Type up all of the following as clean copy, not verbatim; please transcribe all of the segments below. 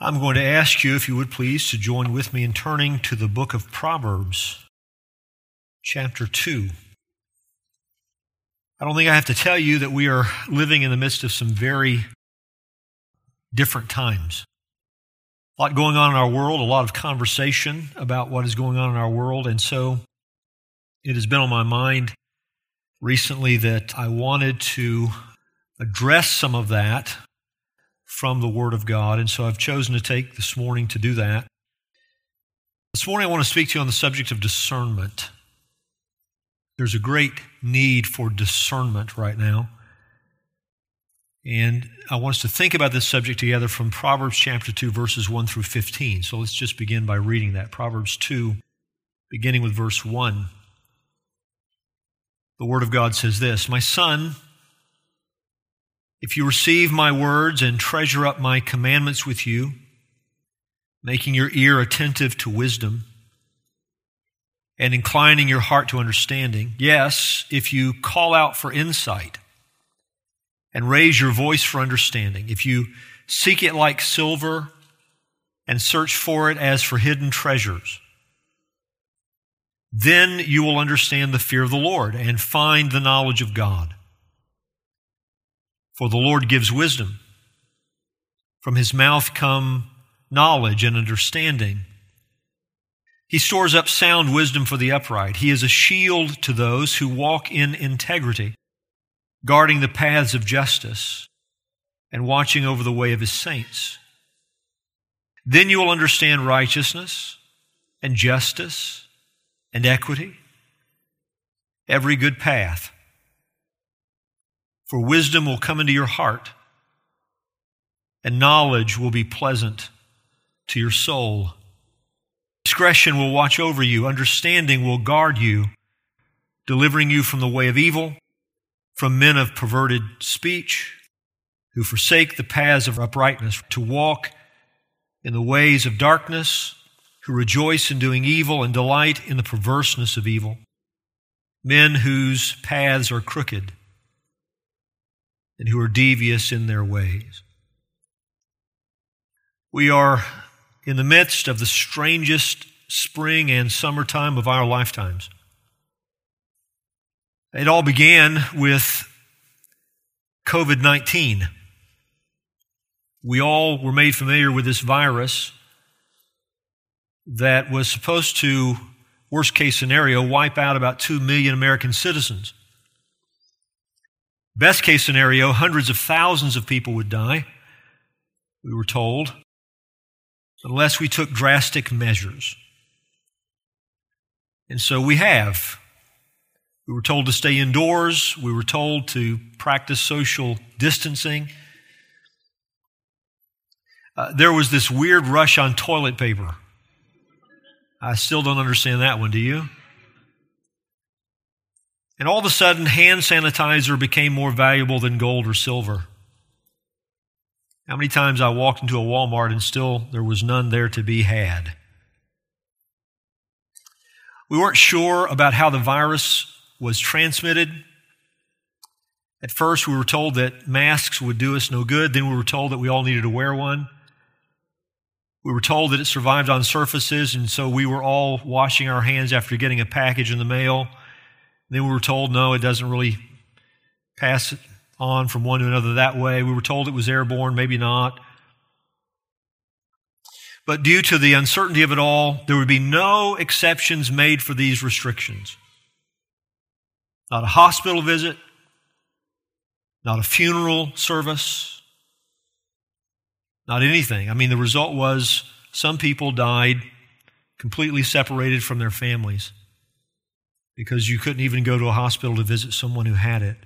I'm going to ask you, if you would please, to join with me in turning to the book of Proverbs, chapter 2. I don't think I have to tell you that we are living in the midst of some very different times. A lot going on in our world, a lot of conversation about what is going on in our world, and so it has been on my mind recently that I wanted to address some of that from the Word of God, and so I've chosen to take this morning to do that. This morning I want to speak to you on the subject of discernment. There's a great need for discernment right now, and I want us to think about this subject together from Proverbs chapter 2, verses 1 through 15. So let's just begin by reading that. Proverbs 2, beginning with verse 1. The Word of God says this, "My son, if you receive my words and treasure up my commandments with you, making your ear attentive to wisdom and inclining your heart to understanding, yes, if you call out for insight and raise your voice for understanding, if you seek it like silver and search for it as for hidden treasures, then you will understand the fear of the Lord and find the knowledge of God. For the Lord gives wisdom. From his mouth come knowledge and understanding. He stores up sound wisdom for the upright. He is a shield to those who walk in integrity, guarding the paths of justice and watching over the way of his saints. Then you will understand righteousness and justice and equity, every good path. For wisdom will come into your heart, and knowledge will be pleasant to your soul. Discretion will watch over you, understanding will guard you, delivering you from the way of evil, from men of perverted speech, who forsake the paths of uprightness, to walk in the ways of darkness, who rejoice in doing evil and delight in the perverseness of evil, men whose paths are crooked, and who are devious in their ways." We are in the midst of the strangest spring and summertime of our lifetimes. It all began with COVID-19. We all were made familiar with this virus that was supposed to, worst case scenario, wipe out about 2 million American citizens. Best case scenario, hundreds of thousands of people would die, we were told, unless we took drastic measures. And so we have. We were told to stay indoors. We were told to practice social distancing. There was this weird rush on toilet paper. I still don't understand that one, do you? And all of a sudden, hand sanitizer became more valuable than gold or silver. How many times I walked into a Walmart and still there was none there to be had? We weren't sure about how the virus was transmitted. At first, we were told that masks would do us no good. Then we were told that we all needed to wear one. We were told that it survived on surfaces, and so we were all washing our hands after getting a package in the mail. Then we were told, no, it doesn't really pass on from one to another that way. We were told it was airborne, maybe not. But due to the uncertainty of it all, there would be no exceptions made for these restrictions. Not a hospital visit, not a funeral service, not anything. I mean, the result was some people died completely separated from their families, because you couldn't even go to a hospital to visit someone who had it.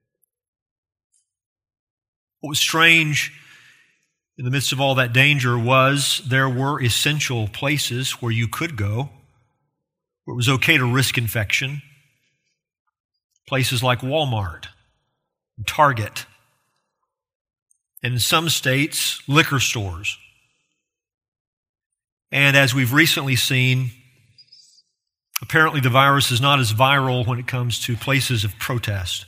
What was strange in the midst of all that danger was there were essential places where you could go, where it was okay to risk infection. Places like Walmart, Target, and in some states, liquor stores. And as we've recently seen, apparently the virus is not as viral when it comes to places of protest.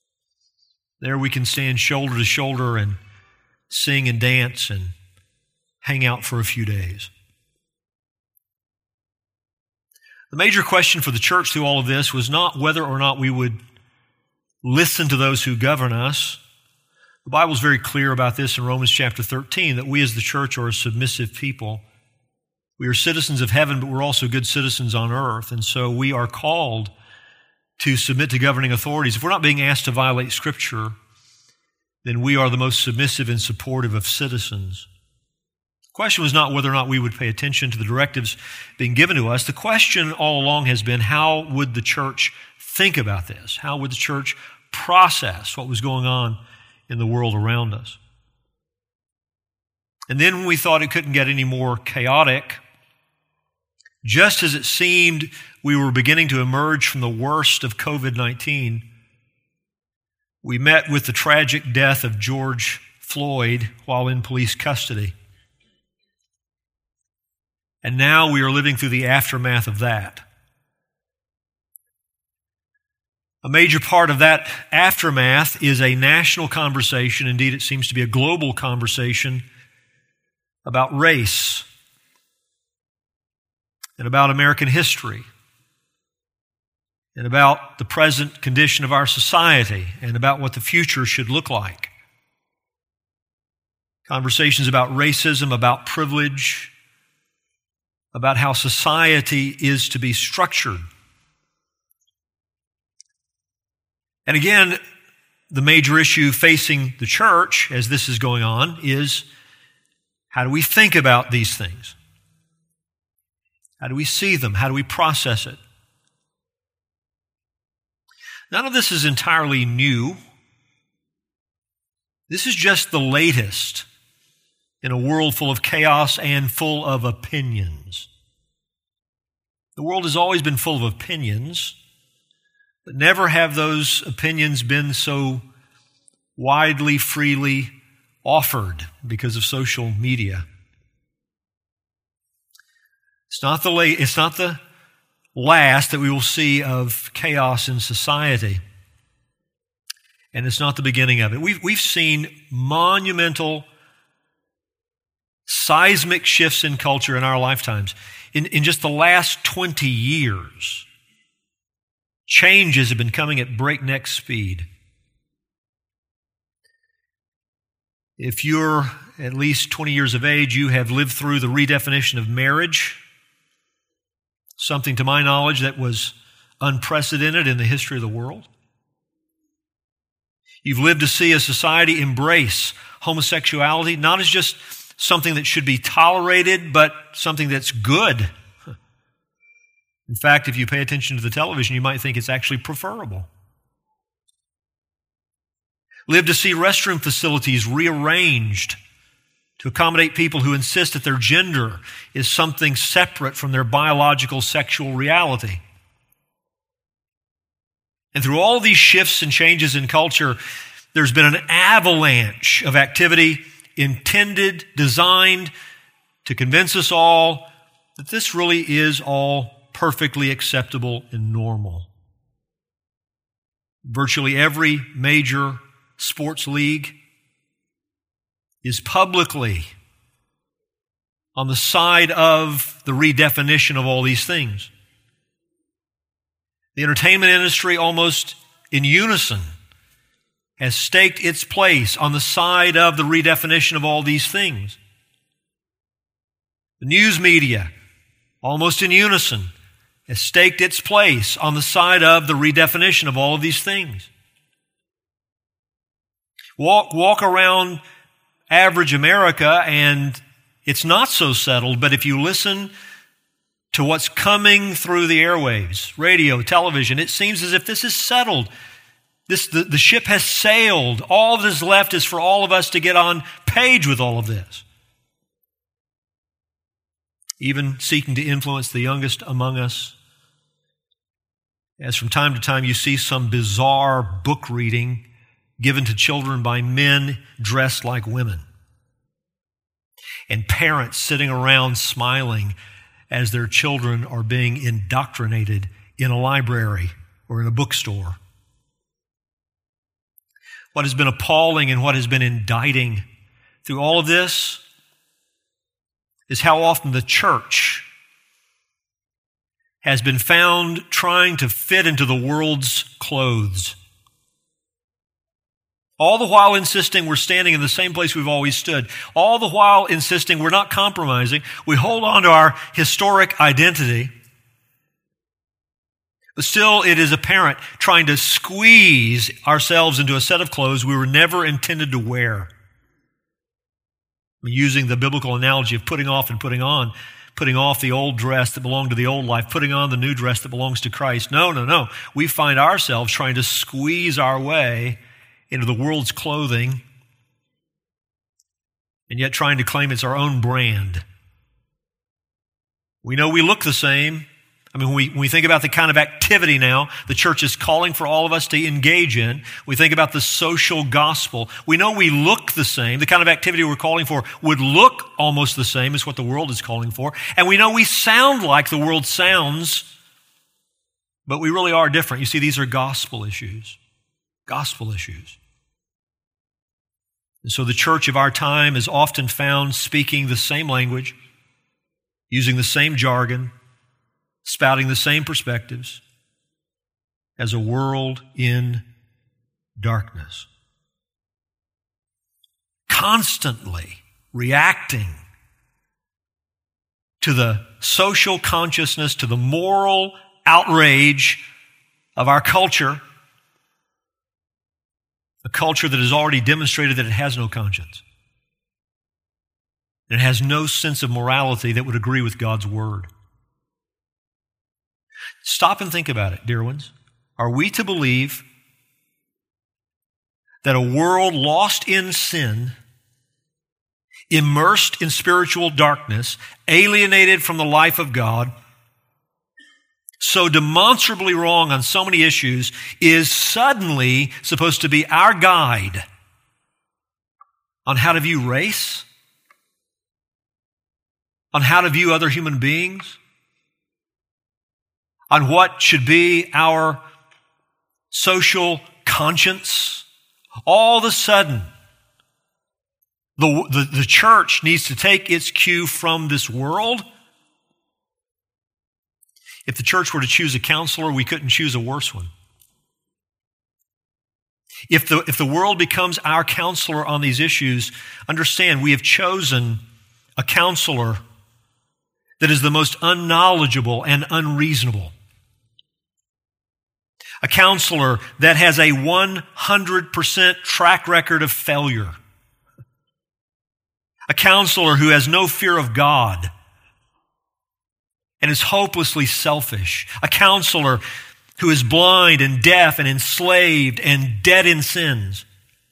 There we can stand shoulder to shoulder and sing and dance and hang out for a few days. The major question for the church through all of this was not whether or not we would listen to those who govern us. The Bible is very clear about this in Romans chapter 13, that we as the church are a submissive people. We are citizens of heaven, but we're also good citizens on earth. And so we are called to submit to governing authorities. If we're not being asked to violate Scripture, then we are the most submissive and supportive of citizens. The question was not whether or not we would pay attention to the directives being given to us. The question all along has been, how would the church think about this? How would the church process what was going on in the world around us? And then when we thought it couldn't get any more chaotic, just as it seemed we were beginning to emerge from the worst of COVID-19, we met with the tragic death of George Floyd while in police custody. And now we are living through the aftermath of that. A major part of that aftermath is a national conversation. Indeed, it seems to be a global conversation about race and about American history and about the present condition of our society and about what the future should look like. Conversations about racism, about privilege, about how society is to be structured. And again, the major issue facing the church as this is going on is, how do we think about these things? How do we see them? How do we process it? None of this is entirely new. This is just the latest in a world full of chaos and full of opinions. The world has always been full of opinions, but never have those opinions been so widely, freely offered because of social media. It's not the last that we will see of chaos in society, and it's not the beginning of it. We've seen monumental, seismic shifts in culture in our lifetimes. In just the last 20 years, changes have been coming at breakneck speed. If you're at least 20 years of age, you have lived through the redefinition of marriage, something to my knowledge that was unprecedented in the history of the world. You've lived to see a society embrace homosexuality, not as just something that should be tolerated, but something that's good. In fact, if you pay attention to the television, you might think it's actually preferable. Live to see restroom facilities rearranged to accommodate people who insist that their gender is something separate from their biological sexual reality. And through all these shifts and changes in culture, there's been an avalanche of activity intended, designed to convince us all that this really is all perfectly acceptable and normal. Virtually every major sports league is publicly on the side of the redefinition of all these things. The entertainment industry, almost in unison, has staked its place on the side of the redefinition of all these things. The news media, almost in unison, has staked its place on the side of the redefinition of all of these things. Walk around average America and it's not so settled, but if you listen to what's coming through the airwaves, radio, television, it seems as if this is settled. The ship has sailed. All that is left is for all of us to get on page with all of this. Even seeking to influence the youngest among us, as from time to time you see some bizarre book reading given to children by men dressed like women, and parents sitting around smiling as their children are being indoctrinated in a library or in a bookstore. What has been appalling and what has been indicting through all of this is how often the church has been found trying to fit into the world's clothes. All the while insisting we're standing in the same place we've always stood. All the while insisting we're not compromising. We hold on to our historic identity. But still, it is apparent trying to squeeze ourselves into a set of clothes we were never intended to wear. Using the biblical analogy of putting off and putting on, putting off the old dress that belonged to the old life, putting on the new dress that belongs to Christ. No. We find ourselves trying to squeeze our way into the world's clothing and yet trying to claim it's our own brand. We know we look the same. When we think about the kind of activity now the church is calling for all of us to engage in, we think about the social gospel. We know we look the same. The kind of activity we're calling for would look almost the same as what the world is calling for. And we know we sound like the world sounds, but we really are different. You see, these are gospel issues. Gospel issues. And so the church of our time is often found speaking the same language, using the same jargon, spouting the same perspectives as a world in darkness. Constantly reacting to the social consciousness, to the moral outrage of our culture, a culture that has already demonstrated that it has no conscience. And it has no sense of morality that would agree with God's word. Stop and think about it, dear ones. Are we to believe that a world lost in sin, immersed in spiritual darkness, alienated from the life of God, so demonstrably wrong on so many issues, is suddenly supposed to be our guide on how to view race, on how to view other human beings, on what should be our social conscience? All of a sudden, the church needs to take its cue from this world. If the church were to choose a counselor, we couldn't choose a worse one. If the world becomes our counselor on these issues, understand we have chosen a counselor that is the most unknowledgeable and unreasonable. A counselor that has a 100% track record of failure. A counselor who has no fear of God and is hopelessly selfish. A counselor who is blind and deaf and enslaved and dead in sins.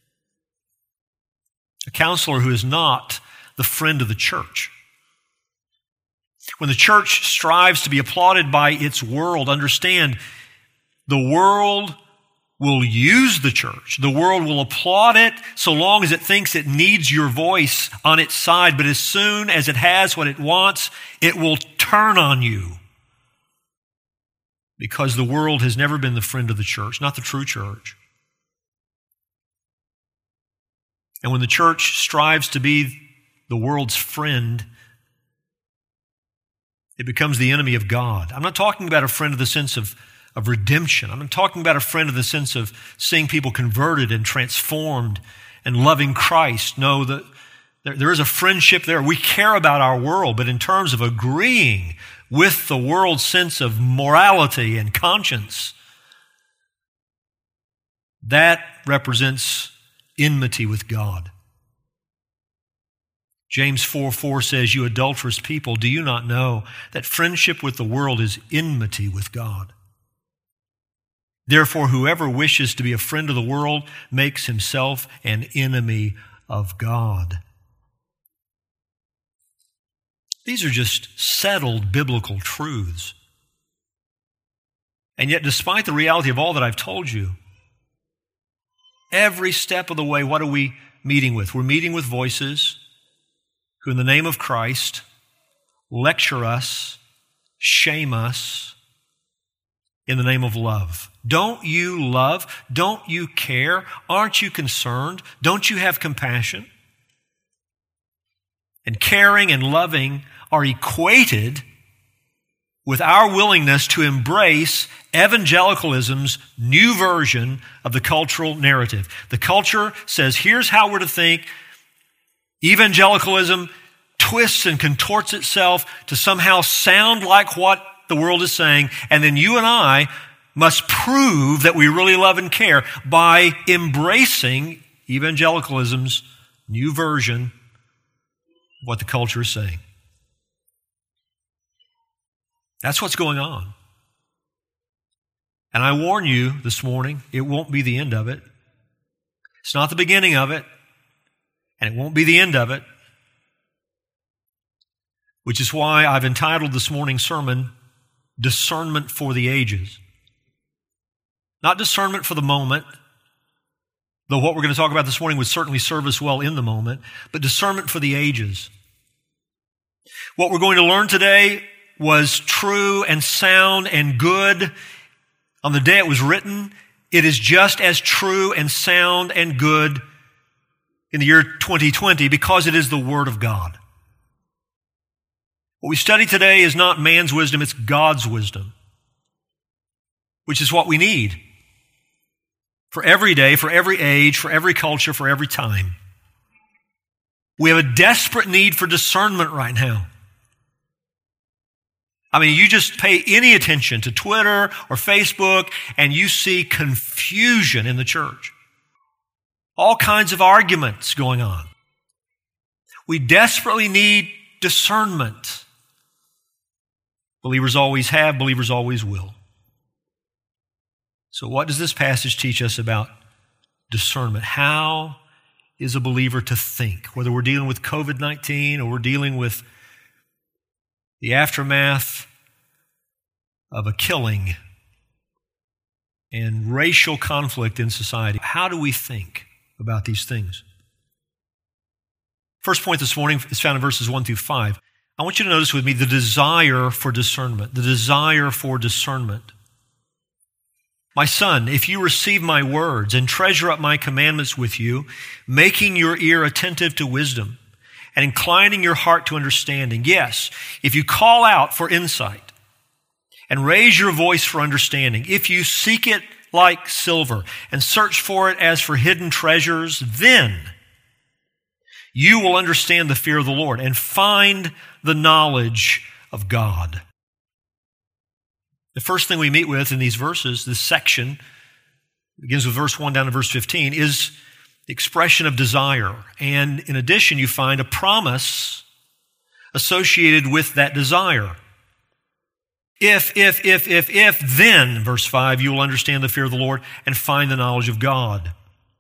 A counselor who is not the friend of the church. When the church strives to be applauded by its world, understand the world will use the church. The world will applaud it so long as it thinks it needs your voice on its side. But as soon as it has what it wants, it will turn on you. Because the world has never been the friend of the church, not the true church. And when the church strives to be the world's friend, it becomes the enemy of God. I'm not talking about a friend in the sense of redemption. I'm not talking about a friend in the sense of seeing people converted and transformed and loving Christ. No, there is a friendship there. We care about our world, but in terms of agreeing with the world's sense of morality and conscience, that represents enmity with God. James 4:4 says, "You adulterous people, do you not know that friendship with the world is enmity with God? Therefore, whoever wishes to be a friend of the world makes himself an enemy of God." These are just settled biblical truths. And yet, despite the reality of all that I've told you, every step of the way, what are we meeting with? We're meeting with voices who, in the name of Christ, lecture us, shame us, in the name of love. Don't you love? Don't you care? Aren't you concerned? Don't you have compassion? and caring and loving are equated with our willingness to embrace evangelicalism's new version of the cultural narrative. The culture says, here's how we're to think. Evangelicalism twists and contorts itself to somehow sound like what the world is saying, and then you and I must prove that we really love and care by embracing evangelicalism's new version of what the culture is saying. That's what's going on. And I warn you this morning, it won't be the end of it. It's not the beginning of it, and it won't be the end of it. Which is why I've entitled this morning's sermon, Discernment for the Ages. Not discernment for the moment, though what we're going to talk about this morning would certainly serve us well in the moment, but discernment for the ages. What we're going to learn today was true and sound and good on the day it was written. It is just as true and sound and good in the year 2020 because it is the Word of God. What we study today is not man's wisdom, it's God's wisdom, which is what we need for every day, for every age, for every culture, for every time. We have a desperate need for discernment right now. I mean, you just pay any attention to Twitter or Facebook and you see confusion in the church. All kinds of arguments going on. We desperately need discernment. Believers always have, believers always will. So what does this passage teach us about discernment? How is a believer to think? Whether we're dealing with COVID-19 or we're dealing with the aftermath of a killing and racial conflict in society. How do we think about these things? First point this morning is found in verses 1 through 5. I want you to notice with me the desire for discernment. The desire for discernment. My son, if you receive my words and treasure up my commandments with you, making your ear attentive to wisdom, and inclining your heart to understanding. Yes, if you call out for insight and raise your voice for understanding, if you seek it like silver and search for it as for hidden treasures, then you will understand the fear of the Lord and find the knowledge of God. The first thing we meet with in these verses, this section, begins with verse 1 down to verse 15, is the expression of desire. And in addition, you find a promise associated with that desire. If, then, verse 5, you will understand the fear of the Lord and find the knowledge of God.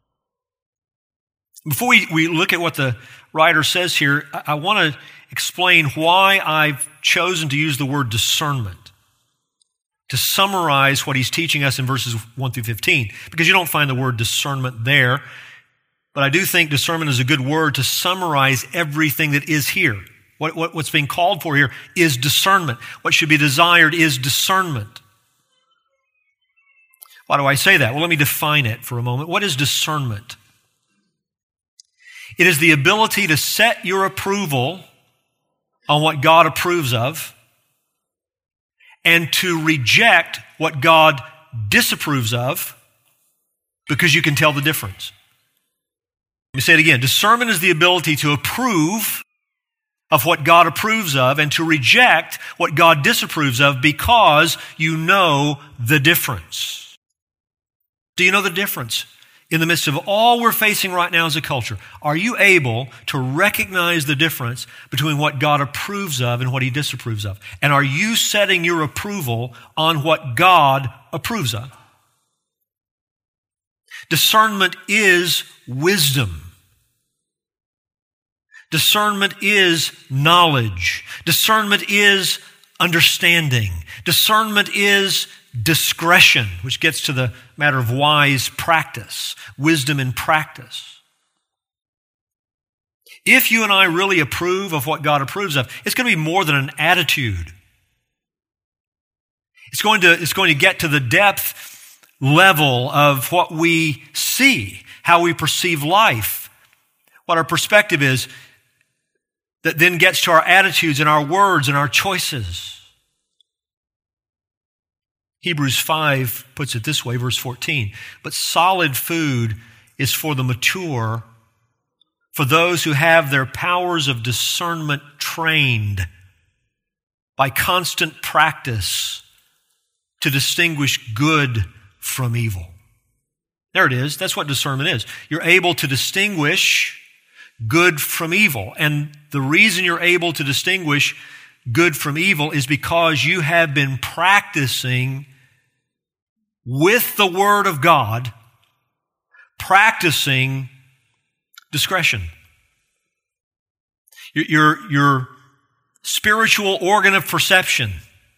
Before we look at what the writer says here, I want to explain why I've chosen to use the word discernment to summarize what he's teaching us in verses 1 through 15, because you don't find the word discernment there. But I do think discernment is a good word to summarize everything that is here. What's being called for here is discernment. What should be desired is discernment. Why do I say that? Well, let me define it for a moment. What is discernment? It is the ability to set your approval on what God approves of and to reject what God disapproves of because you can tell the difference. Let me say it again. Discernment is the ability to approve of what God approves of and to reject what God disapproves of because you know the difference. Do you know the difference? In the midst of all we're facing right now as a culture, are you able to recognize the difference between what God approves of and what He disapproves of? And are you setting your approval on what God approves of? Discernment is wisdom. Discernment is knowledge. Discernment is understanding. Discernment is discretion, which gets to the matter of wise practice, wisdom in practice. If you and I really approve of what God approves of, it's going to be more than an attitude. It's going to get to the depth level of what we see, how we perceive life, what our perspective is. that then gets to our attitudes and our words and our choices. Hebrews 5 puts it this way, verse 14, but solid food is for the mature, for those who have their powers of discernment trained by constant practice to distinguish good from evil. There it is. That's what discernment is. You're able to distinguish good from evil. And the reason you're able to distinguish good from evil is because you have been practicing with the Word of God, practicing discretion. Your spiritual organ of perception,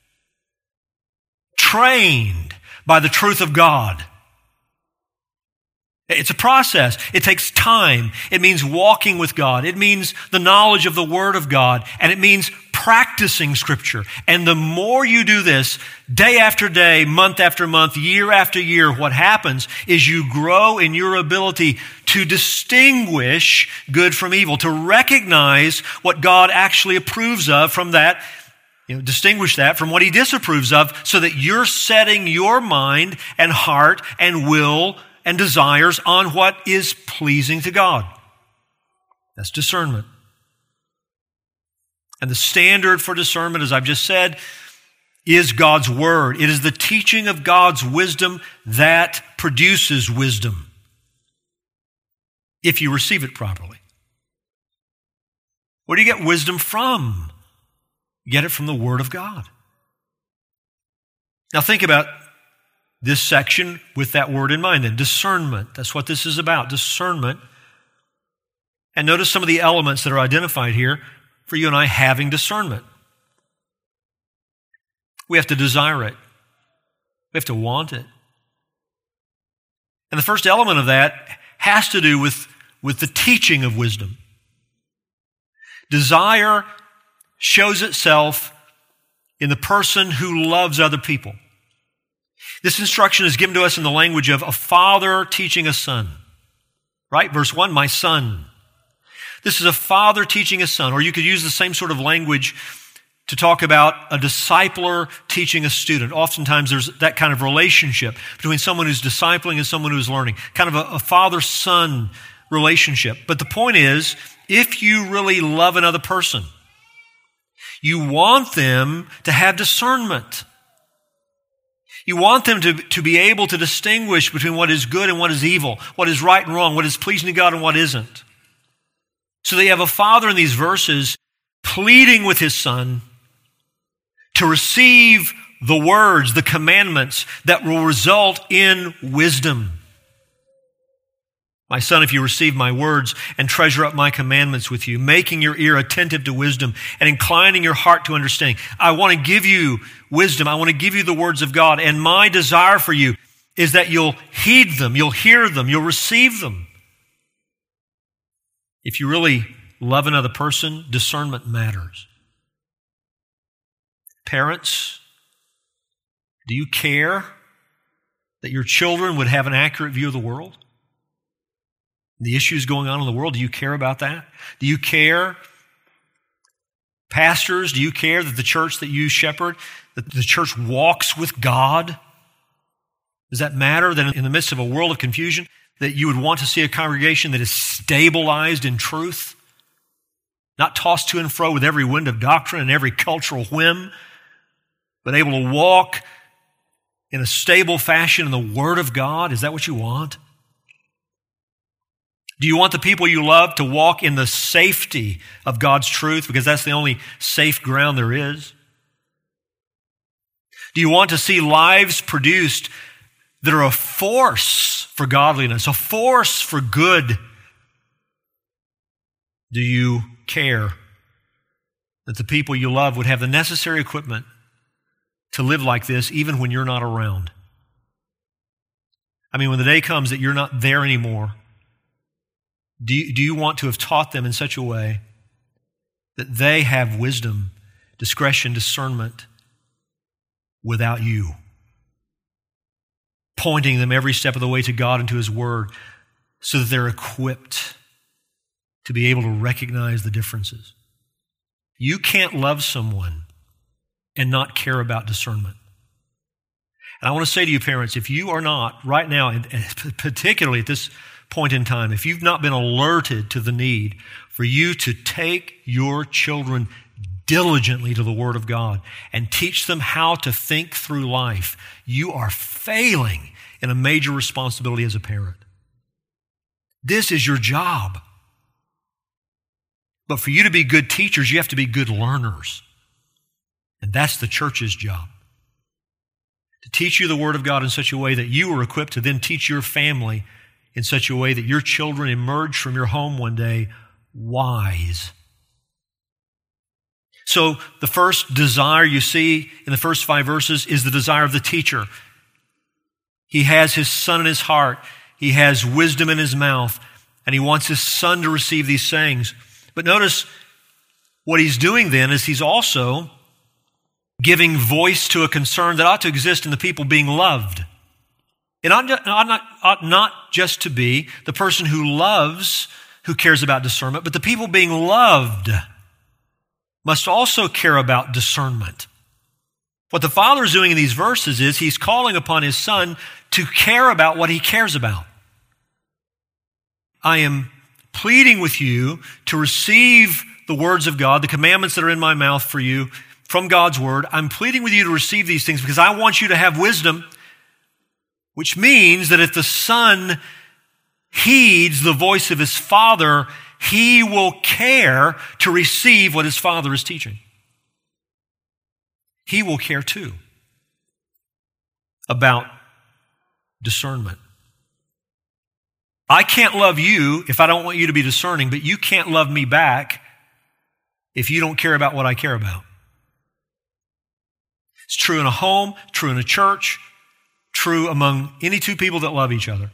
trained by the truth of God. It's a process. It takes time. It means walking with God. It means the knowledge of the Word of God. And it means practicing Scripture. And the more you do this, day after day, month after month, year after year, what happens is you grow in your ability to distinguish good from evil, to recognize what God actually approves of from that, distinguish that from what He disapproves of, so that you're setting your mind and heart and will and desires on what is pleasing to God. That's discernment. And the standard for discernment, as I've just said, is God's Word. It is the teaching of God's wisdom that produces wisdom, if you receive it properly. Where do you get wisdom from? You get it from the Word of God. Now think about this section with that word in mind then. Discernment. That's what this is about. Discernment. And notice some of the elements that are identified here for you and I having discernment. We have to desire it. We have to want it. And the first element of that has to do with the teaching of wisdom. Desire shows itself in the person who loves other people. This instruction is given to us in the language of a father teaching a son. Right? Verse 1, my son. This is a father teaching a son. Or you could use the same sort of language to talk about a discipler teaching a student. Oftentimes there's that kind of relationship between someone who's discipling and someone who's learning. Kind of a father-son relationship. But the point is, if you really love another person, you want them to have discernment. You want them to be able to distinguish between what is good and what is evil, what is right and wrong, what is pleasing to God and what isn't. So they have a father in these verses pleading with his son to receive the words, the commandments that will result in wisdom. My son, if you receive my words and treasure up my commandments with you, making your ear attentive to wisdom and inclining your heart to understanding. I want to give you wisdom. I want to give you the words of God. And my desire for you is that you'll heed them, you'll hear them, you'll receive them. If you really love another person, discernment matters. Parents, do you care that your children would have an accurate view of the world? The issues going on in the world, do you care about that? Do you care? Pastors, do you care that the church that you shepherd, that the church walks with God? Does that matter that in the midst of a world of confusion, that you would want to see a congregation that is stabilized in truth, not tossed to and fro with every wind of doctrine and every cultural whim, but able to walk in a stable fashion in the Word of God? Is that what you want? Do you want the people you love to walk in the safety of God's truth, because that's the only safe ground there is? Do you want to see lives produced that are a force for godliness, a force for good? Do you care that the people you love would have the necessary equipment to live like this even when you're not around? I mean, when the day comes that you're not there anymore, do you want to have taught them in such a way that they have wisdom, discretion, discernment without you, pointing them every step of the way to God and to His Word so that they're equipped to be able to recognize the differences? You can't love someone and not care about discernment. And I want to say to you, parents, if you are not right now, and particularly at this point in time, if you've not been alerted to the need for you to take your children diligently to the Word of God and teach them how to think through life, you are failing in a major responsibility as a parent. This is your job. But for you to be good teachers, you have to be good learners. And that's the church's job. To teach you the Word of God in such a way that you are equipped to then teach your family in such a way that your children emerge from your home one day wise. So the first desire you see in the first 5 verses is the desire of the teacher. He has his son in his heart. He has wisdom in his mouth. And he wants his son to receive these sayings. But notice what he's doing then is he's also giving voice to a concern that ought to exist in the people being loved. It ought not just to be the person who loves, who cares about discernment, but the people being loved must also care about discernment. What the Father is doing in these verses is he's calling upon his son to care about what he cares about. I am pleading with you to receive the words of God, the commandments that are in my mouth for you from God's word. I'm pleading with you to receive these things because I want you to have wisdom, which means that if the son heeds the voice of his father, he will care to receive what his father is teaching. He will care too about discernment. I can't love you if I don't want you to be discerning, but you can't love me back if you don't care about what I care about. It's true in a home, true in a church, true among any two people that love each other.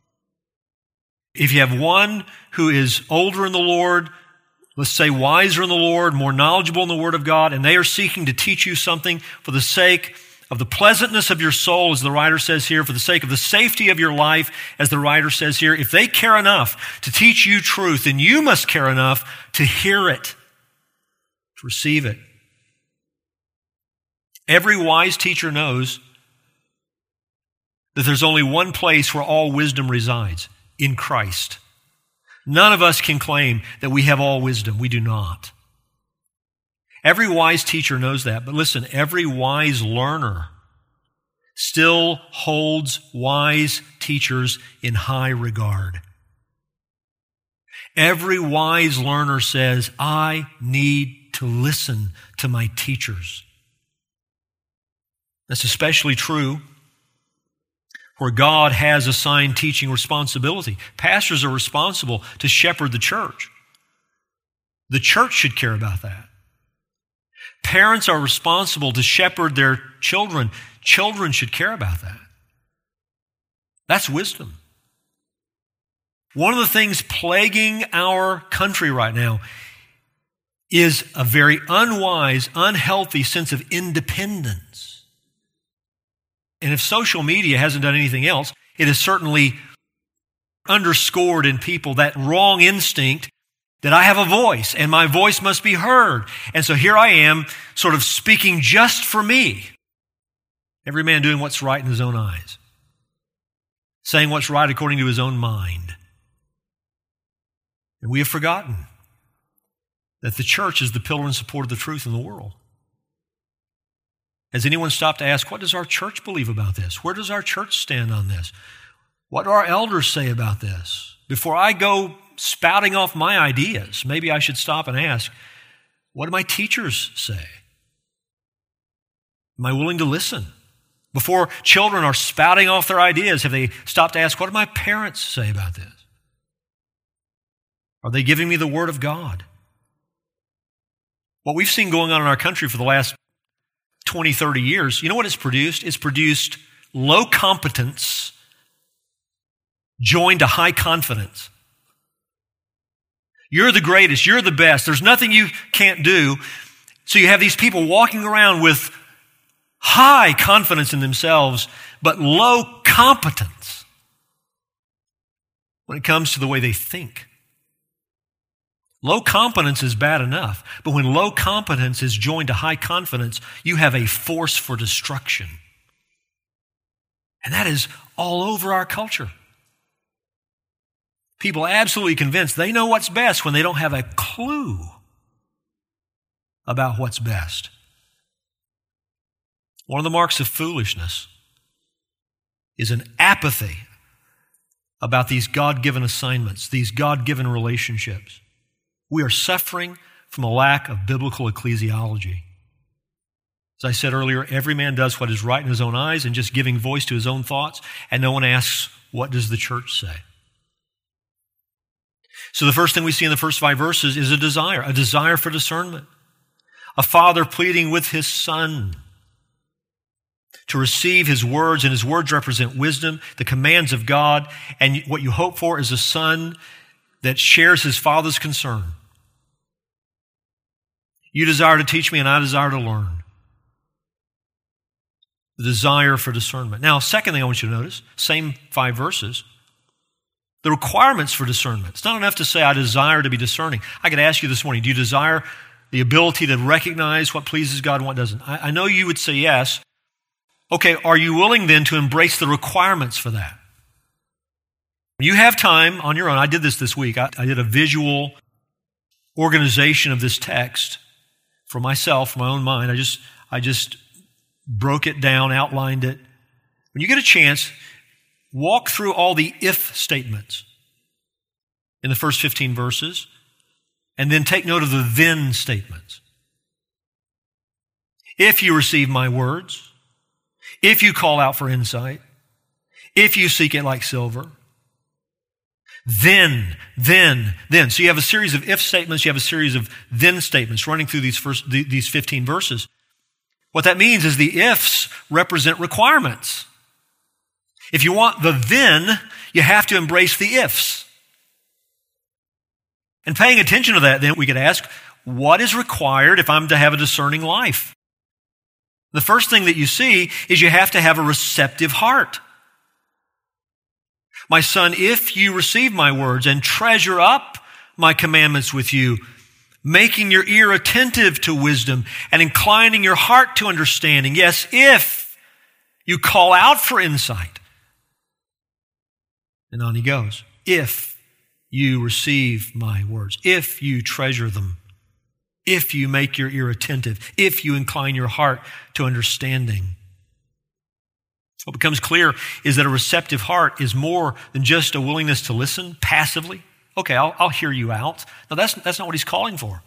If you have one who is older in the Lord, let's say wiser in the Lord, more knowledgeable in the Word of God, and they are seeking to teach you something for the sake of the pleasantness of your soul, as the writer says here, for the sake of the safety of your life, as the writer says here, if they care enough to teach you truth, then you must care enough to hear it, to receive it. Every wise teacher knows that there's only one place where all wisdom resides, in Christ. None of us can claim that we have all wisdom. We do not. Every wise teacher knows that. But listen, every wise learner still holds wise teachers in high regard. Every wise learner says, I need to listen to my teachers. That's especially true where God has assigned teaching responsibility. Pastors are responsible to shepherd the church. The church should care about that. Parents are responsible to shepherd their children. Children should care about that. That's wisdom. One of the things plaguing our country right now is a very unwise, unhealthy sense of independence. And if social media hasn't done anything else, it has certainly underscored in people that wrong instinct that I have a voice and my voice must be heard. And so here I am sort of speaking just for me. Every man doing what's right in his own eyes. Saying what's right according to his own mind. And we have forgotten that the church is the pillar and support of the truth in the world. Has anyone stopped to ask, what does our church believe about this? Where does our church stand on this? What do our elders say about this? Before I go spouting off my ideas, maybe I should stop and ask, what do my teachers say? Am I willing to listen? Before children are spouting off their ideas, have they stopped to ask, what do my parents say about this? Are they giving me the Word of God? What we've seen going on in our country for the last 20, 30 years, you know what it's produced? It's produced low competence joined to high confidence. You're the greatest. You're the best. There's nothing you can't do. So you have these people walking around with high confidence in themselves, but low competence when it comes to the way they think. Low competence is bad enough, but when low competence is joined to high confidence, you have a force for destruction. And that is all over our culture. People absolutely convinced they know what's best when they don't have a clue about what's best. One of the marks of foolishness is an apathy about these God-given assignments, these God-given relationships. We are suffering from a lack of biblical ecclesiology. As I said earlier, every man does what is right in his own eyes and just giving voice to his own thoughts, and no one asks, what does the church say? So the first thing we see in the first 5 verses is a desire for discernment. A father pleading with his son to receive his words, and his words represent wisdom, the commands of God, and what you hope for is a son that shares his father's concern. You desire to teach me, and I desire to learn. The desire for discernment. Now, second thing I want you to notice, same 5 verses, the requirements for discernment. It's not enough to say, I desire to be discerning. I could ask you this morning, do you desire the ability to recognize what pleases God and what doesn't? I know you would say yes. Okay, are you willing then to embrace the requirements for that? You have time on your own. I did this week. I did a visual organization of this text for myself, for my own mind. I just broke it down, outlined it. When you get a chance, walk through all the if statements in the first 15 verses, and then take note of the then statements. If you receive my words, if you call out for insight, if you seek it like silver, then. So you have a series of if statements, you have a series of then statements running through these 15 verses. What that means is the ifs represent requirements. If you want the then, you have to embrace the ifs. And paying attention to that, then we could ask, what is required if I'm to have a discerning life? The first thing that you see is you have to have a receptive heart. My son, if you receive my words and treasure up my commandments with you, making your ear attentive to wisdom and inclining your heart to understanding. Yes, if you call out for insight. And on he goes. If you receive my words, if you treasure them, if you make your ear attentive, if you incline your heart to understanding. What becomes clear is that a receptive heart is more than just a willingness to listen passively. Okay, I'll hear you out. No, that's not what he's calling for.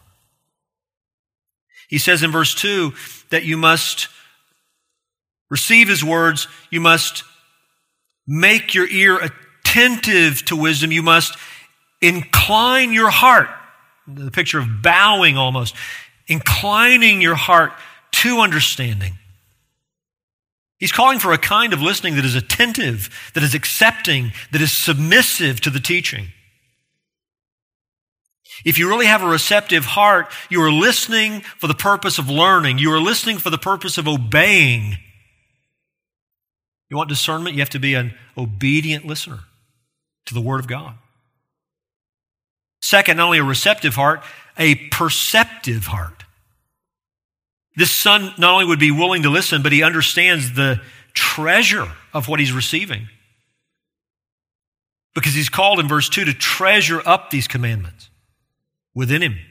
He says in verse 2 that you must receive his words, you must make your ear attentive to wisdom, you must incline your heart. The picture of bowing almost, inclining your heart to understanding. He's calling for a kind of listening that is attentive, that is accepting, that is submissive to the teaching. If you really have a receptive heart, you are listening for the purpose of learning. You are listening for the purpose of obeying. You want discernment? You have to be an obedient listener to the Word of God. Second, not only a receptive heart, a perceptive heart. This son not only would be willing to listen, but he understands the treasure of what he's receiving. Because he's called in verse 2 to treasure up these commandments within him.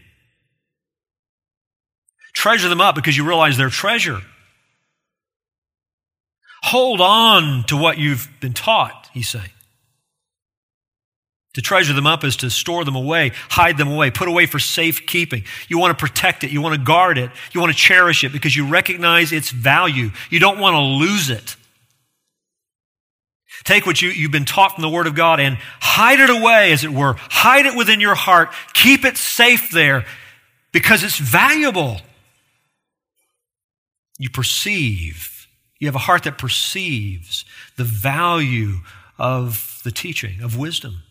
Treasure them up because you realize they're treasure. Hold on to what you've been taught, he's saying. To treasure them up is to store them away, hide them away, put away for safekeeping. You want to protect it. You want to guard it. You want to cherish it because you recognize its value. You don't want to lose it. Take what you've been taught from the Word of God and hide it away, as it were. Hide it within your heart. Keep it safe there because it's valuable. You perceive. You have a heart that perceives the value of the teaching, of wisdom.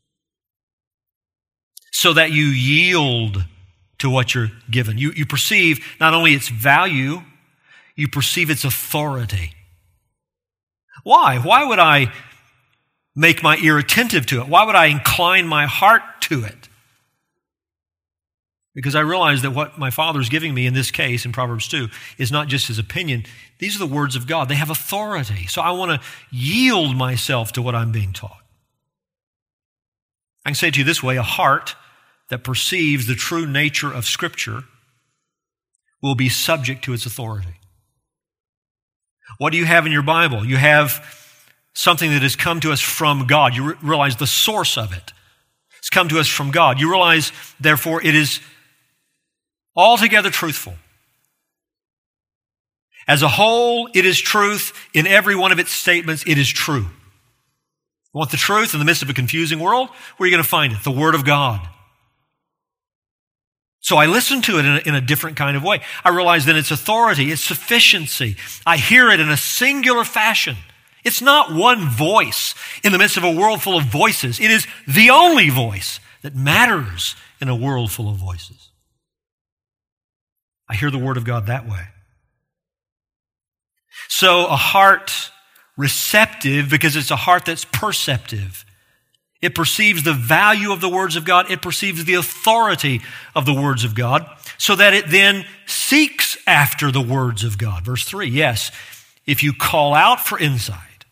So that you yield to what you're given. You perceive not only its value, you perceive its authority. Why? Why would I make my ear attentive to it? Why would I incline my heart to it? Because I realize that what my Father's giving me in this case, in Proverbs 2, is not just his opinion. These are the words of God. They have authority. So I want to yield myself to what I'm being taught. I can say it to you this way, a heart that perceives the true nature of Scripture will be subject to its authority. What do you have in your Bible? You have something that has come to us from God. You realize the source of it. It's come to us from God. You realize, therefore, it is altogether truthful. As a whole, it is truth. In every one of its statements, it is true. You want the truth in the midst of a confusing world? Where are you going to find it? The Word of God. So I listen to it in a different kind of way. I realize that its authority, its sufficiency. I hear it in a singular fashion. It's not one voice in the midst of a world full of voices. It is the only voice that matters in a world full of voices. I hear the Word of God that way. So a heart receptive, because it's a heart that's perceptive. It perceives the value of the words of God. It perceives the authority of the words of God, so that it then seeks after the words of God. Verse 3, yes, if you call out for insight.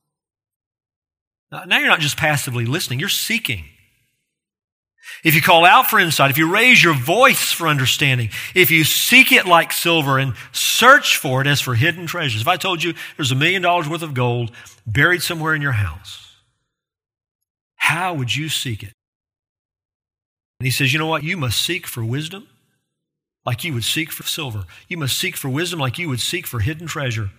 Now you're not just passively listening, you're seeking. If you call out for insight, if you raise your voice for understanding, if you seek it like silver and search for it as for hidden treasures. If I told you there's $1 million worth of gold buried somewhere in your house, how would you seek it? And he says, you know what? You must seek for wisdom like you would seek for silver. You must seek for wisdom like you would seek for hidden treasure.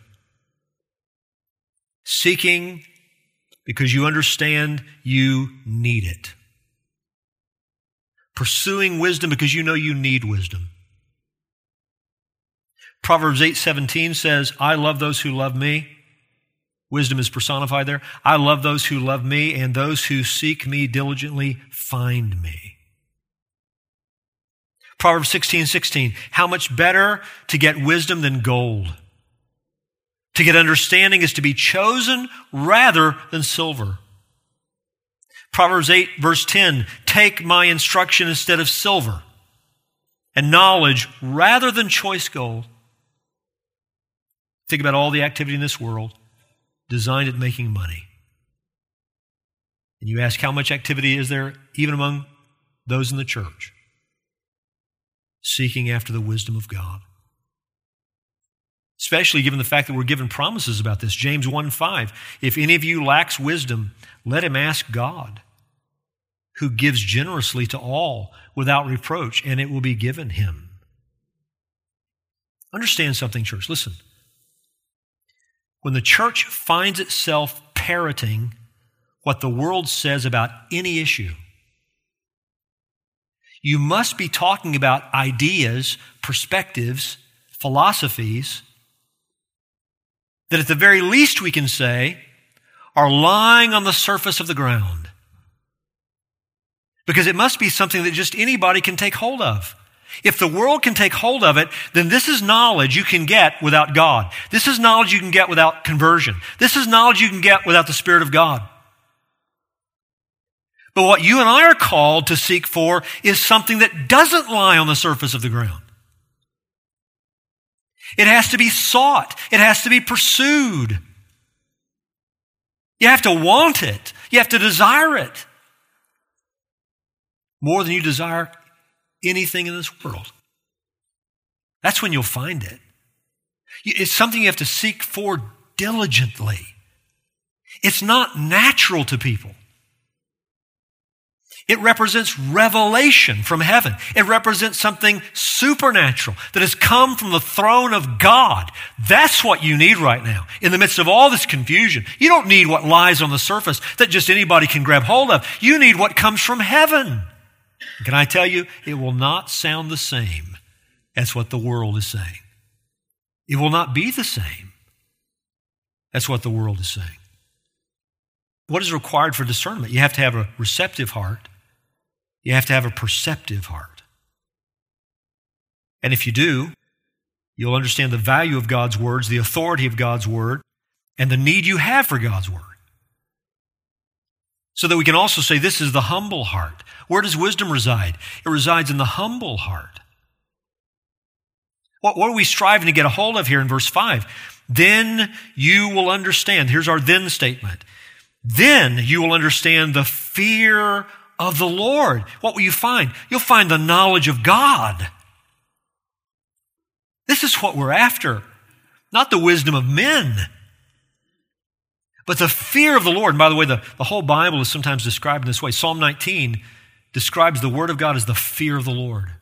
Seeking because you understand you need it. Pursuing wisdom because you know you need wisdom. Proverbs 8:17 says, I love those who love me. Wisdom is personified there. I love those who love me, and those who seek me diligently find me. Proverbs 16:16, how much better to get wisdom than gold. To get understanding is to be chosen rather than silver. Proverbs 8, verse 10, take my instruction instead of silver, and knowledge rather than choice gold. Think about all the activity in this world designed at making money. And you ask, how much activity is there even among those in the church? Seeking after the wisdom of God. Especially given the fact that we're given promises about this. James 1:5, if any of you lacks wisdom, let him ask God, who gives generously to all without reproach, and it will be given him. Understand something, church. Listen. When the church finds itself parroting what the world says about any issue, you must be talking about ideas, perspectives, philosophies that at the very least we can say are lying on the surface of the ground. Because it must be something that just anybody can take hold of. If the world can take hold of it, then this is knowledge you can get without God. This is knowledge you can get without conversion. This is knowledge you can get without the Spirit of God. But what you and I are called to seek for is something that doesn't lie on the surface of the ground. It has to be sought. It has to be pursued. You have to want it. You have to desire it. More than you desire anything in this world. That's when you'll find it. It's something you have to seek for diligently. It's not natural to people. It represents revelation from heaven. It represents something supernatural that has come from the throne of God. That's what you need right now. In the midst of all this confusion, you don't need what lies on the surface that just anybody can grab hold of. You need what comes from heaven. Can I tell you, it will not sound the same as what the world is saying. It will not be the same as what the world is saying. What is required for discernment? You have to have a receptive heart. You have to have a perceptive heart. And if you do, you'll understand the value of God's words, the authority of God's word, and the need you have for God's word. So that we can also say this is the humble heart. Where does wisdom reside? It resides in the humble heart. What are we striving to get a hold of here in verse 5? Then you will understand. Here's our then statement. Then you will understand the fear of the Lord. What will you find? You'll find the knowledge of God. This is what we're after. Not the wisdom of men, but the fear of the Lord. And by the way, the whole Bible is sometimes described in this way. Psalm 19 describes the Word of God as the fear of the Lord.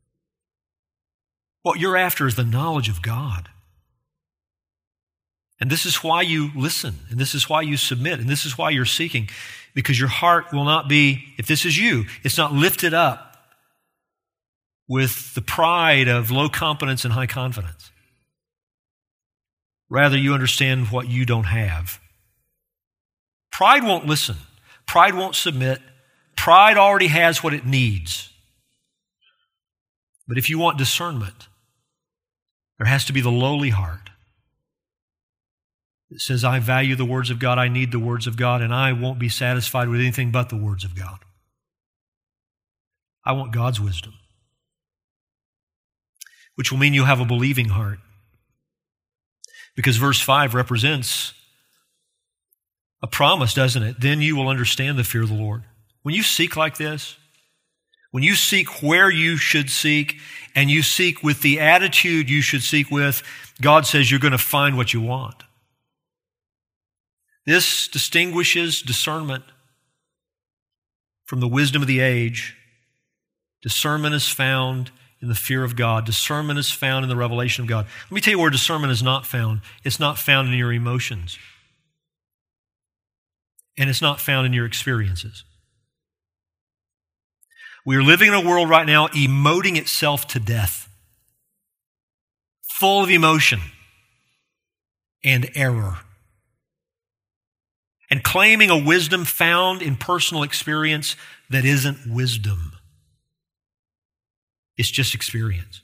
What you're after is the knowledge of God. And this is why you listen, and this is why you submit, and this is why you're seeking, because your heart will not be, if this is you, it's not lifted up with the pride of low competence and high confidence. Rather, you understand what you don't have. Pride won't listen. Pride won't submit. Pride already has what it needs. But if you want discernment, there has to be the lowly heart. It says, I value the words of God, I need the words of God, and I won't be satisfied with anything but the words of God. I want God's wisdom, which will mean you'll have a believing heart. Because verse 5 represents a promise, doesn't it? Then you will understand the fear of the Lord. When you seek like this, when you seek where you should seek, and you seek with the attitude you should seek with, God says you're going to find what you want. This distinguishes discernment from the wisdom of the age. Discernment is found in the fear of God. Discernment is found in the revelation of God. Let me tell you where discernment is not found. It's not found in your emotions. And it's not found in your experiences. We are living in a world right now emoting itself to death, full of emotion and error, and claiming a wisdom found in personal experience that isn't wisdom. It's just experience,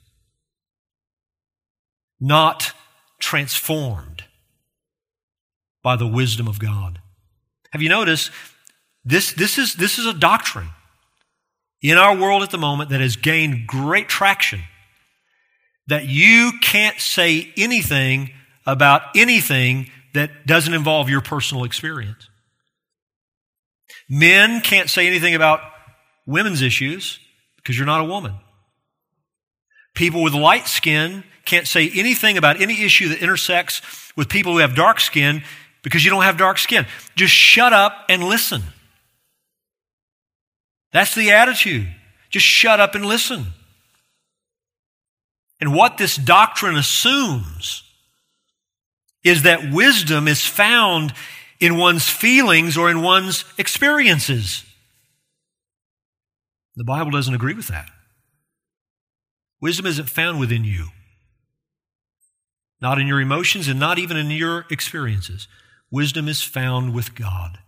not transformed by the wisdom of God. Have you noticed this is a doctrine in our world at the moment that has gained great traction, that you can't say anything about anything that doesn't involve your personal experience. Men can't say anything about women's issues because you're not a woman. People with light skin can't say anything about any issue that intersects with people who have dark skin because you don't have dark skin. Just shut up and listen. That's the attitude. Just shut up and listen. And what this doctrine assumes is that wisdom is found in one's feelings or in one's experiences. The Bible doesn't agree with that. Wisdom isn't found within you. Not in your emotions and not even in your experiences. Wisdom is found with God.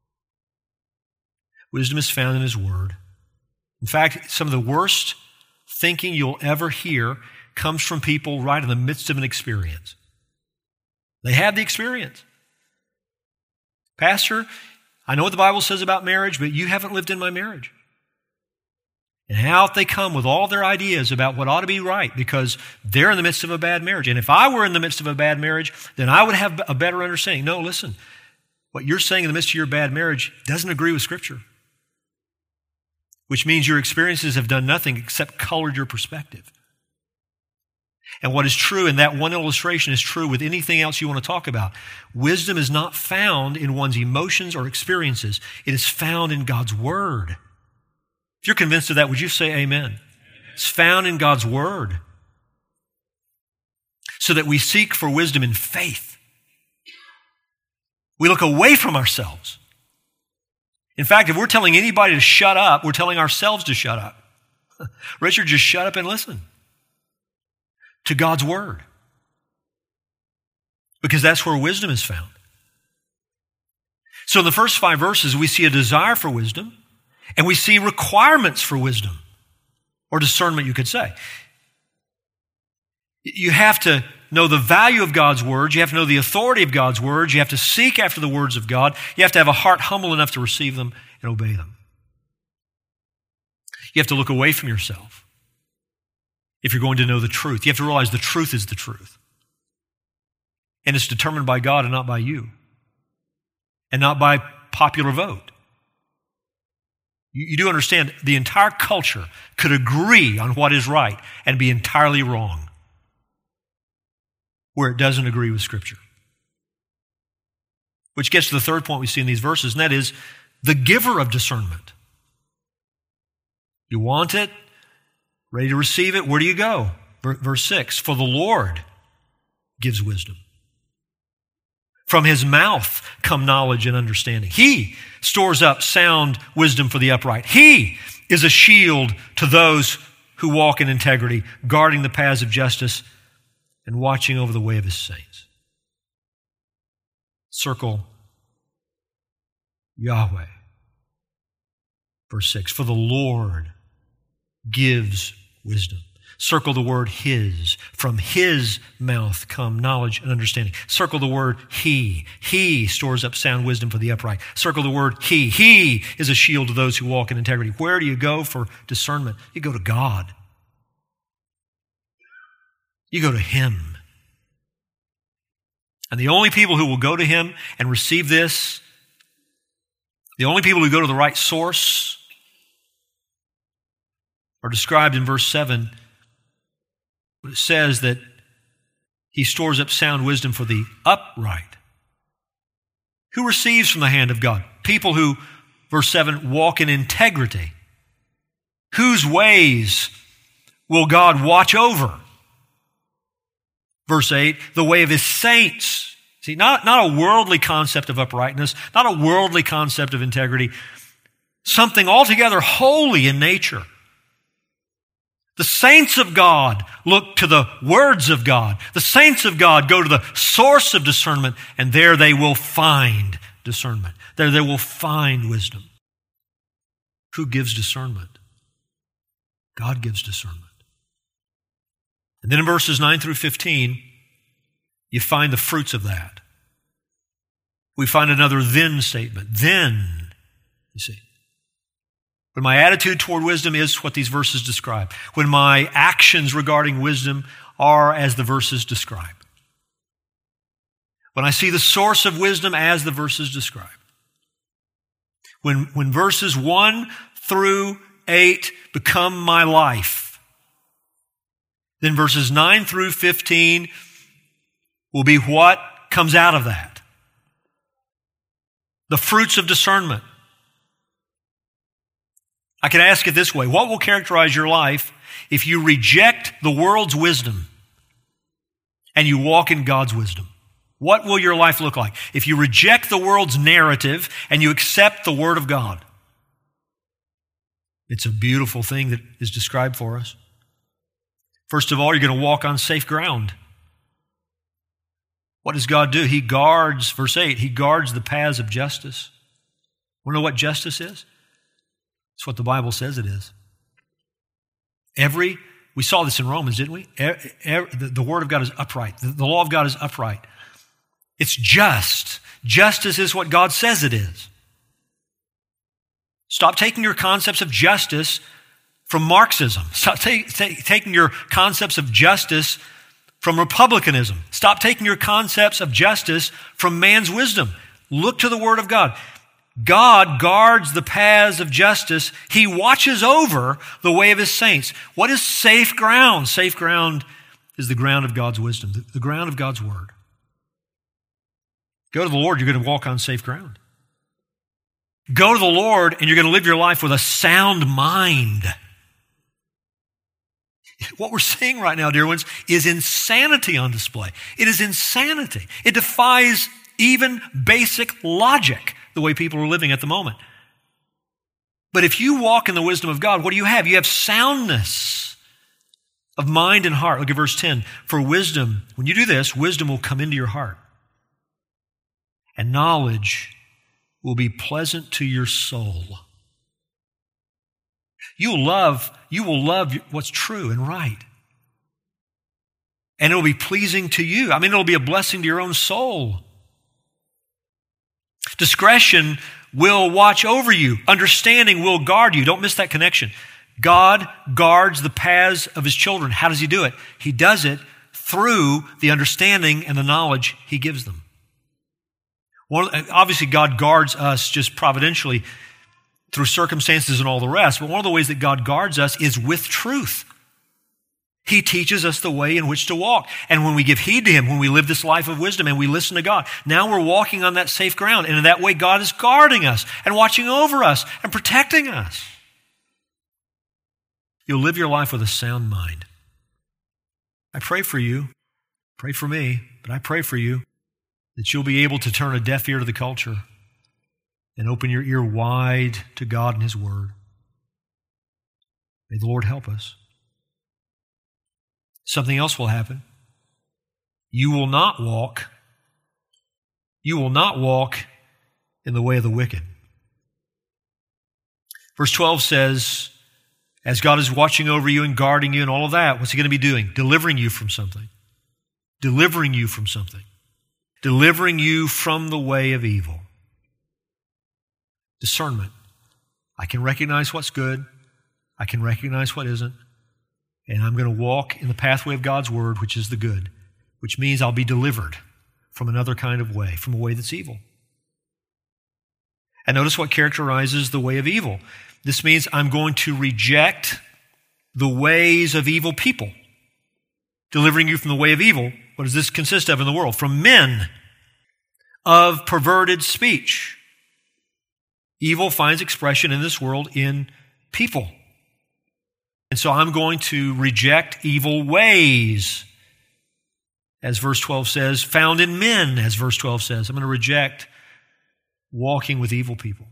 Wisdom is found in His Word. In fact, some of the worst thinking you'll ever hear comes from people right in the midst of an experience. They had the experience. Pastor, I know what the Bible says about marriage, but you haven't lived in my marriage. And out they come with all their ideas about what ought to be right because they're in the midst of a bad marriage. And if I were in the midst of a bad marriage, then I would have a better understanding. No, listen, what you're saying in the midst of your bad marriage doesn't agree with Scripture, which means your experiences have done nothing except colored your perspective. And what is true in that one illustration is true with anything else you want to talk about. Wisdom is not found in one's emotions or experiences. It is found in God's Word. If you're convinced of that, would you say amen? It's found in God's Word. So that we seek for wisdom in faith. We look away from ourselves. In fact, if we're telling anybody to shut up, we're telling ourselves to shut up. Richard, just shut up and listen to God's Word. Because that's where wisdom is found. So in the first 5 verses, we see a desire for wisdom, and we see requirements for wisdom, or discernment, you could say. You have to know the value of God's words. You have to know the authority of God's words. You have to seek after the words of God. You have to have a heart humble enough to receive them and obey them. You have to look away from yourself if you're going to know the truth. You have to realize the truth is the truth. And it's determined by God and not by you. And not by popular vote. You do understand the entire culture could agree on what is right and be entirely wrong where it doesn't agree with Scripture. Which gets to the third point we see in these verses, and that is the giver of discernment. You want it, ready to receive it, where do you go? Verse 6, for the Lord gives wisdom. From his mouth come knowledge and understanding. He stores up sound wisdom for the upright. He is a shield to those who walk in integrity, guarding the paths of justice and watching over the way of his saints. Circle Yahweh. Verse 6, for the Lord gives wisdom. Circle the word his. From his mouth come knowledge and understanding. Circle the word he. He stores up sound wisdom for the upright. Circle the word he. He is a shield to those who walk in integrity. Where do you go for discernment? You go to God. You go to him. And the only people who will go to him and receive this, the only people who go to the right source are described in verse 7. It says that he stores up sound wisdom for the upright. Who receives from the hand of God? People who, verse 7, walk in integrity. Whose ways will God watch over? Verse 8, the way of his saints. See, not a worldly concept of uprightness, not a worldly concept of integrity, something altogether holy in nature. The saints of God look to the words of God. The saints of God go to the source of discernment, and there they will find discernment. There they will find wisdom. Who gives discernment? God gives discernment. And then in verses 9 through 15, you find the fruits of that. We find another then statement. Then, you see. When my attitude toward wisdom is what these verses describe. When my actions regarding wisdom are as the verses describe. When I see the source of wisdom as the verses describe. When verses 1 through 8 become my life, then verses 9 through 15 will be what comes out of that. The fruits of discernment. I can ask it this way. What will characterize your life if you reject the world's wisdom and you walk in God's wisdom? What will your life look like if you reject the world's narrative and you accept the Word of God? It's a beautiful thing that is described for us. First of all, you're going to walk on safe ground. What does God do? He guards, verse 8, he guards the paths of justice. Want to know what justice is? It's what the Bible says it is. We saw this in Romans, didn't we? The Word of God is upright. The law of God is upright. It's just. Justice is what God says it is. Stop taking your concepts of justice from Marxism. Stop taking your concepts of justice from republicanism. Stop taking your concepts of justice from man's wisdom. Look to the Word of God. God guards the paths of justice. He watches over the way of his saints. What is safe ground? Safe ground is the ground of God's wisdom, the ground of God's Word. Go to the Lord, you're going to walk on safe ground. Go to the Lord and you're going to live your life with a sound mind. What we're seeing right now, dear ones, is insanity on display. It is insanity. It defies even basic logic, the way people are living at the moment. But if you walk in the wisdom of God, what do you have? You have soundness of mind and heart. Look at verse 10. For wisdom, when you do this, wisdom will come into your heart. And knowledge will be pleasant to your soul. You will love what's true and right. And it'll be pleasing to you. I mean, it'll be a blessing to your own soul. Discretion will watch over you. Understanding will guard you. Don't miss that connection. God guards the paths of his children. How does he do it? He does it through the understanding and the knowledge he gives them. Obviously, God guards us just providentially through circumstances and all the rest, but one of the ways that God guards us is with truth. He teaches us the way in which to walk. And when we give heed to him, when we live this life of wisdom and we listen to God, now we're walking on that safe ground. And in that way, God is guarding us and watching over us and protecting us. You'll live your life with a sound mind. I pray for you, pray for me, but I pray for you that you'll be able to turn a deaf ear to the culture and open your ear wide to God and his word. May the Lord help us. Something else will happen. You will not walk in the way of the wicked. Verse 12 says, as God is watching over you and guarding you and all of that, what's he going to be doing? Delivering you from something. Delivering you from something. Delivering you from the way of evil. Discernment. I can recognize what's good. I can recognize what isn't. And I'm going to walk in the pathway of God's word, which is the good, which means I'll be delivered from another kind of way, from a way that's evil. And notice what characterizes the way of evil. This means I'm going to reject the ways of evil people. Delivering you from the way of evil. What does this consist of in the world? From men of perverted speech. Evil finds expression in this world in people. And so I'm going to reject evil ways, as verse 12 says, found in men, as verse 12 says. I'm going to reject walking with evil people,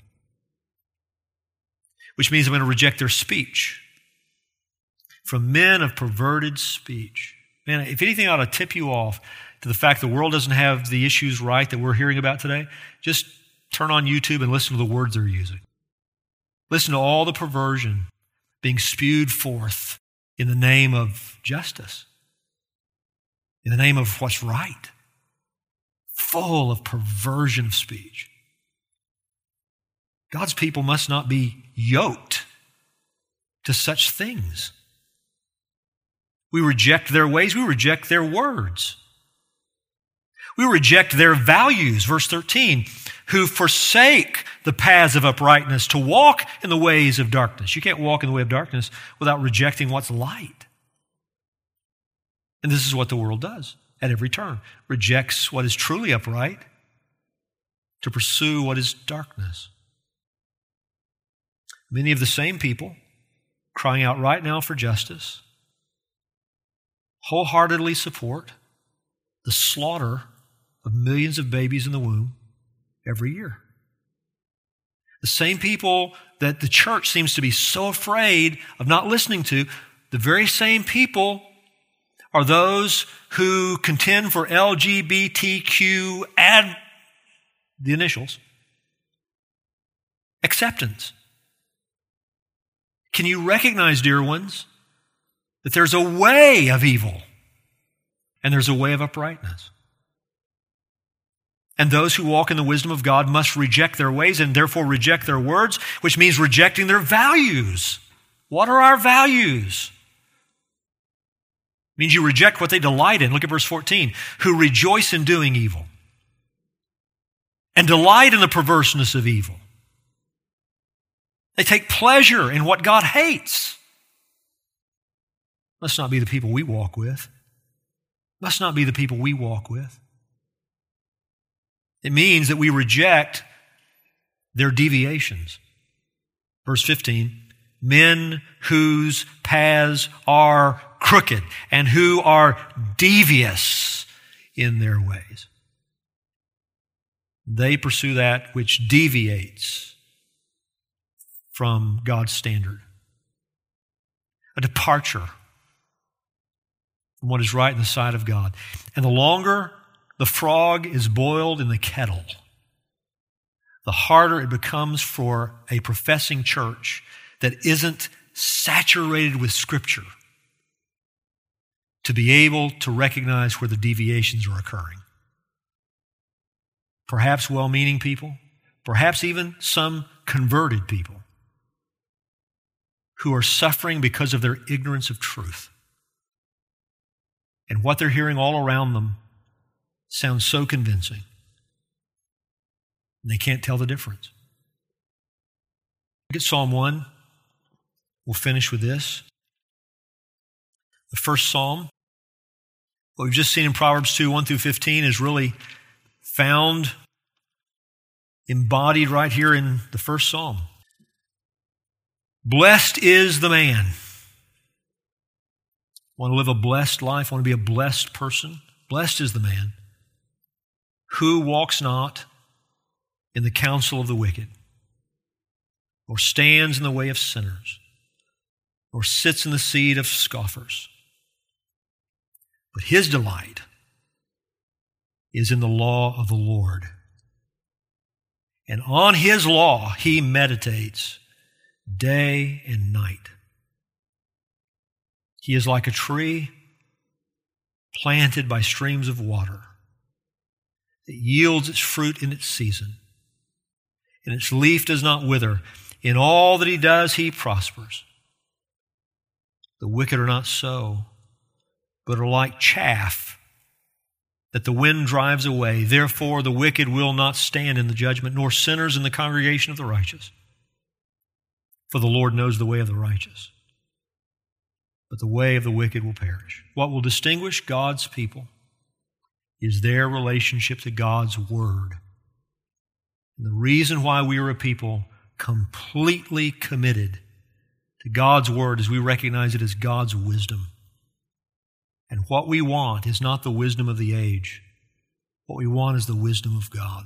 which means I'm going to reject their speech. From men of perverted speech. Man, if anything ought to tip you off to the fact the world doesn't have the issues right that we're hearing about today, just turn on YouTube and listen to the words they're using. Listen to all the perversion being spewed forth in the name of justice, in the name of what's right, full of perversion of speech. God's people must not be yoked to such things. We reject their ways. We reject their words. We reject their values. Verse 13, who forsake the paths of uprightness to walk in the ways of darkness. You can't walk in the way of darkness without rejecting what's light. And this is what the world does at every turn. Rejects what is truly upright to pursue what is darkness. Many of the same people crying out right now for justice wholeheartedly support the slaughter of millions of babies in the womb every year. The same people that the church seems to be so afraid of not listening to, the very same people are those who contend for LGBTQ, add the initials, acceptance. Can you recognize, dear ones, that there's a way of evil and there's a way of uprightness? And those who walk in the wisdom of God must reject their ways and therefore reject their words, which means rejecting their values. What are our values? It means you reject what they delight in. Look at verse 14. Who rejoice in doing evil and delight in the perverseness of evil. They take pleasure in what God hates. Must not be the people we walk with. Must not be the people we walk with. It means that we reject their deviations. Verse 15, men whose paths are crooked and who are devious in their ways. They pursue that which deviates from God's standard. A departure from what is right in the sight of God. And the longer the frog is boiled in the kettle, the harder it becomes for a professing church that isn't saturated with Scripture to be able to recognize where the deviations are occurring. Perhaps well-meaning people, perhaps even some converted people who are suffering because of their ignorance of truth. And what they're hearing all around them sounds so convincing. And they can't tell the difference. Look at Psalm 1. We'll finish with this. The first psalm, what we've just seen in Proverbs 2, 1 through 15, is really found, embodied right here in the first psalm. Blessed is the man. Want to live a blessed life? Want to be a blessed person? Blessed is the man who walks not in the counsel of the wicked, or stands in the way of sinners, or sits in the seat of scoffers. But his delight is in the law of the Lord. And on his law he meditates day and night. He is like a tree planted by streams of water that yields its fruit in its season, and its leaf does not wither. In all that he does, he prospers. The wicked are not so, but are like chaff that the wind drives away. Therefore, the wicked will not stand in the judgment, nor sinners in the congregation of the righteous. For the Lord knows the way of the righteous, but the way of the wicked will perish. What will distinguish God's people is their relationship to God's Word. And the reason why we are a people completely committed to God's Word is we recognize it as God's wisdom. And what we want is not the wisdom of the age. What we want is the wisdom of God.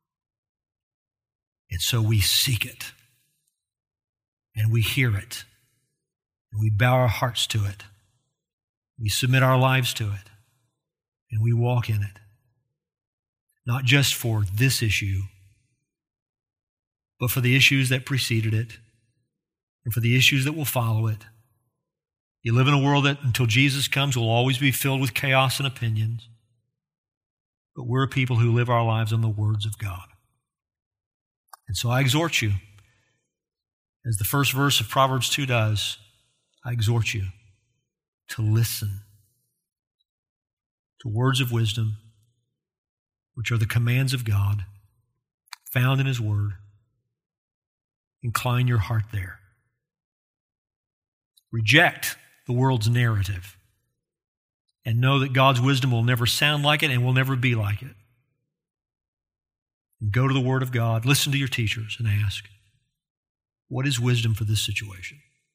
And so we seek it. And we hear it. And we bow our hearts to it. We submit our lives to it. And we walk in it. Not just for this issue, but for the issues that preceded it and for the issues that will follow it. You live in a world that, until Jesus comes, will always be filled with chaos and opinions. But we're a people who live our lives on the words of God. And so I exhort you, as the first verse of Proverbs 2 does, I exhort you to listen to words of wisdom, which are the commands of God, found in His Word. Incline your heart there. Reject the world's narrative and know that God's wisdom will never sound like it and will never be like it. And go to the Word of God, listen to your teachers, and ask, what is wisdom for this situation?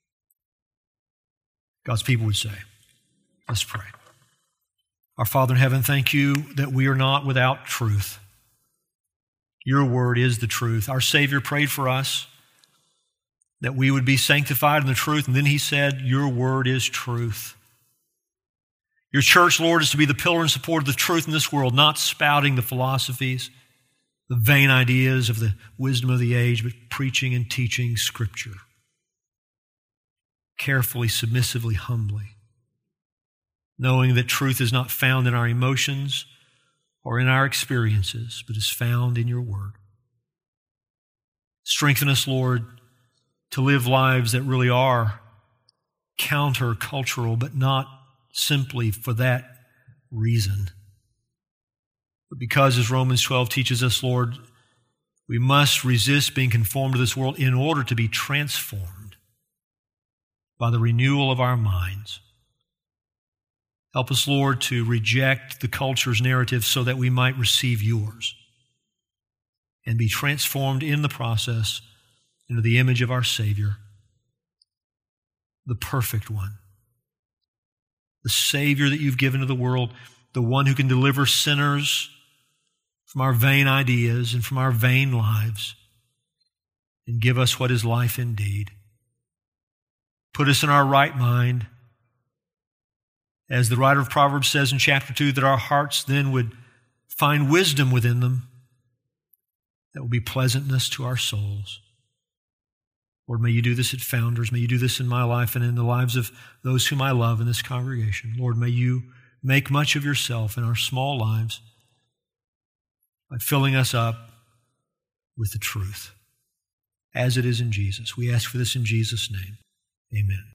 God's people would say, let's pray. Our Father in heaven, thank you that we are not without truth. Your Word is the truth. Our Savior prayed for us that we would be sanctified in the truth, and then He said, your Word is truth. Your church, Lord, is to be the pillar and support of the truth in this world, not spouting the philosophies, the vain ideas of the wisdom of the age, but preaching and teaching Scripture. Carefully, submissively, humbly, knowing that truth is not found in our emotions or in our experiences, but is found in your Word. Strengthen us, Lord, to live lives that really are counter-cultural, but not simply for that reason. But because, as Romans 12 teaches us, Lord, we must resist being conformed to this world in order to be transformed by the renewal of our minds. Help us, Lord, to reject the culture's narrative so that we might receive yours and be transformed in the process into the image of our Savior, the perfect one, the Savior that you've given to the world, the one who can deliver sinners from our vain ideas and from our vain lives and give us what is life indeed. Put us in our right mind. As the writer of Proverbs says in chapter 2, that our hearts then would find wisdom within them that will be pleasantness to our souls. Lord, may you do this at Founders. May you do this in my life and in the lives of those whom I love in this congregation. Lord, may you make much of yourself in our small lives by filling us up with the truth, as it is in Jesus. We ask for this in Jesus' name. Amen.